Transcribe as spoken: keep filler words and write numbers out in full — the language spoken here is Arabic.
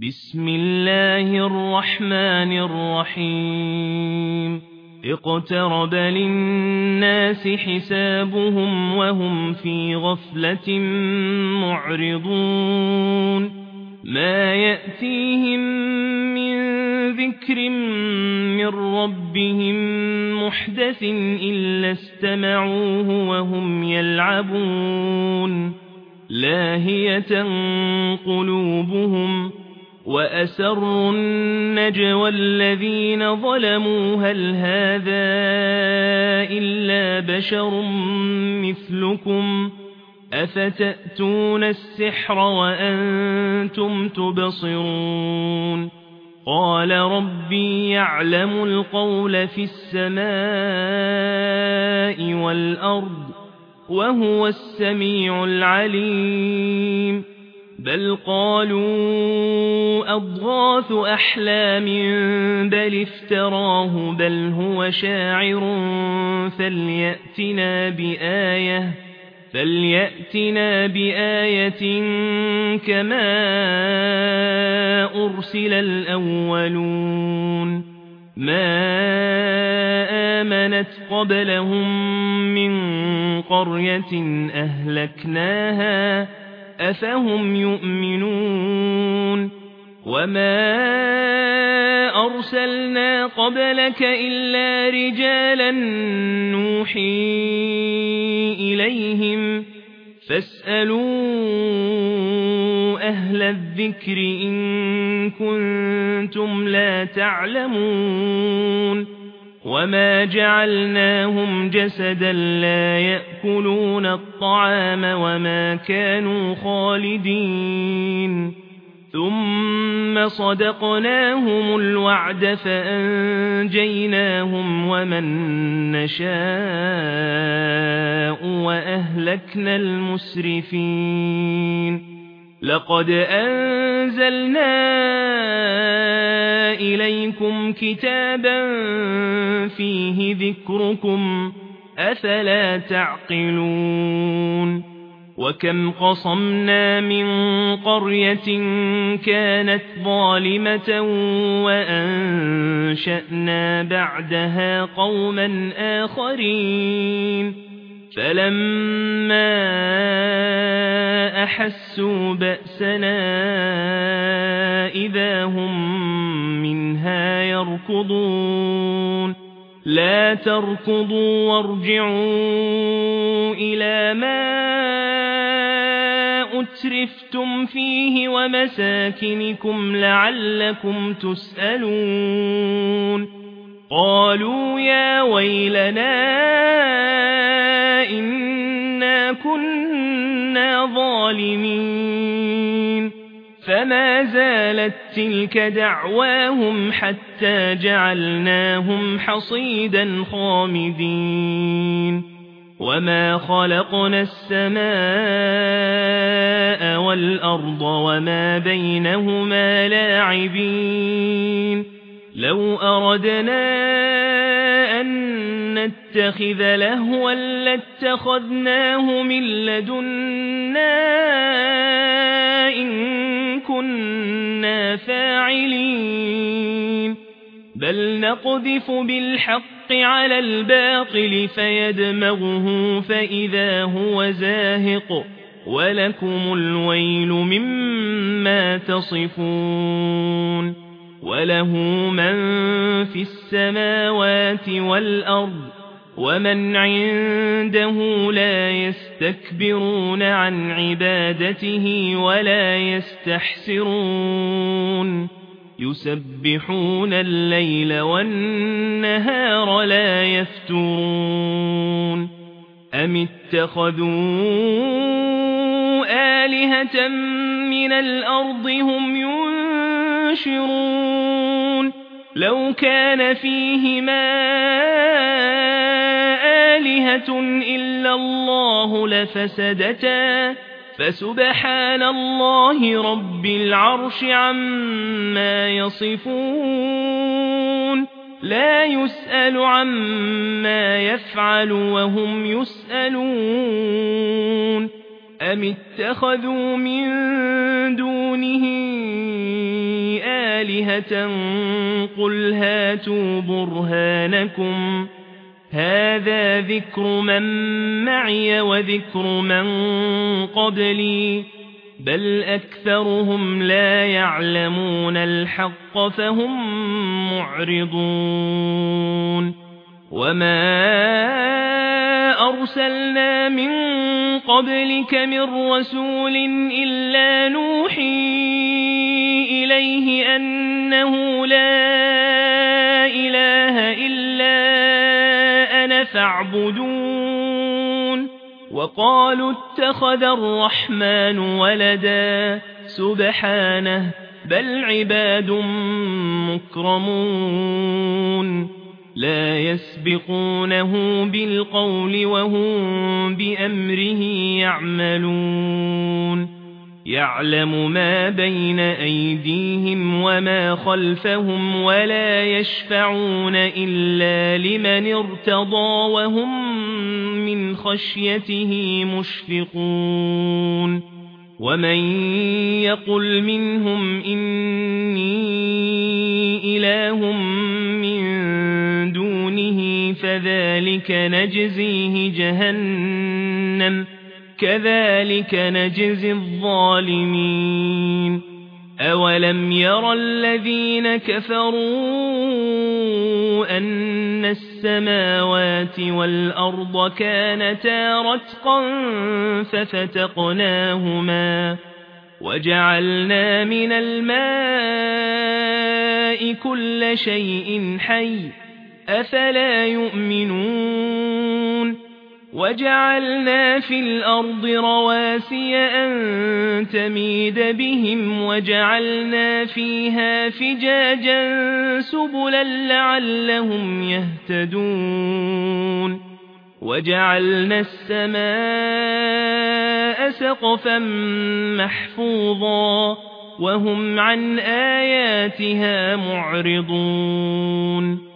بسم الله الرحمن الرحيم اقترب للناس حسابهم وهم في غفلة معرضون ما يأتيهم من ذكر من ربهم محدث إلا استمعوه وهم يلعبون لاهية قلوبهم وأسروا النجوى الذين ظلموا هل هذا إلا بشر مثلكم أفتأتون السحر وأنتم تبصرون قال ربي يعلم القول في السماء والأرض وهو السميع العليم بل قالوا أضغاث أحلام بل افتراه بل هو شاعر فليأتنا بآية فليأتنا بآية كما أرسل الأولون ما آمنت قبلهم من قرية أهلكناها أفهم يؤمنون وما أرسلنا قبلك إلا رجالا نوحي إليهم فاسألوا أهل الذكر إن كنتم لا تعلمون وما جعلناهم جسدا لا يأكلون الطعام وما كانوا خالدين ثم صدقناهم الوعد فأنجيناهم ومن نشاء وأهلكنا المسرفين لقد أنزلنا إليكم كتابا فيه ذكركم أفلا تعقلون وكم قصمنا من قرية كانت ظالمة وأنشأنا بعدها قوما آخرين فلما أحسوا بأسنا إذا هم منها يركضون لا تركضوا وارجعوا إلى ما أترفتم فيه ومساكنكم لعلكم تسألون قالوا يا ويلنا إنا كنا ظالمين فما زالت تلك دعواهم حتى جعلناهم حصيدا خامدين وما خلقنا السماء والأرض وما بينهما لاعبين لو أردنا أن نتخذ لهوا لاتخذناه من لدنا إن كنا فاعلين بل نقذف بالحق على الباطل فيدمغه فإذا هو زاهق ولكم الويل مما تصفون وله من في السماوات والأرض ومن عنده لا يستكبرون عن عبادته ولا يستحسرون يسبحون الليل والنهار لا يفترون أم اتخذوا آلهة من الأرض هم ينشرون لو كان فيهما آلهة إلا الله لفسدتا فسبحان الله رب العرش عما يصفون لا يسأل عما يفعل وهم يسألون أم اتخذوا من دونه آلهة قل هاتوا برهانكم هذا ذكر من معي وذكر من قبلي بل أكثرهم لا يعلمون الحق فهم معرضون وما أرسلنا من قبلك من رسول إلا نوحي إليه أنه لا إله إلا أنا فاعبدون وقالوا اتخذ الرحمن ولدا سبحانه بل عباد مكرمون لا يسبقونه بالقول وهم بأمره يعملون يعلم ما بين أيديهم وما خلفهم ولا يشفعون إلا لمن ارتضى وهم من خشيته مشفقون ومن يقل منهم إني إله من دونه فذلك نجزيه جهنم كذلك نجزي الظالمين أولم يرى الذين كفروا أن السماوات والأرض كانتا رتقا ففتقناهما وجعلنا من الماء كل شيء حي أفلا يؤمنون وجعلنا في الأرض رواسي أن تميد بهم وجعلنا فيها فجاجا سبلا لعلهم يهتدون وجعلنا السماء سقفا محفوظا وهم عن آياتها معرضون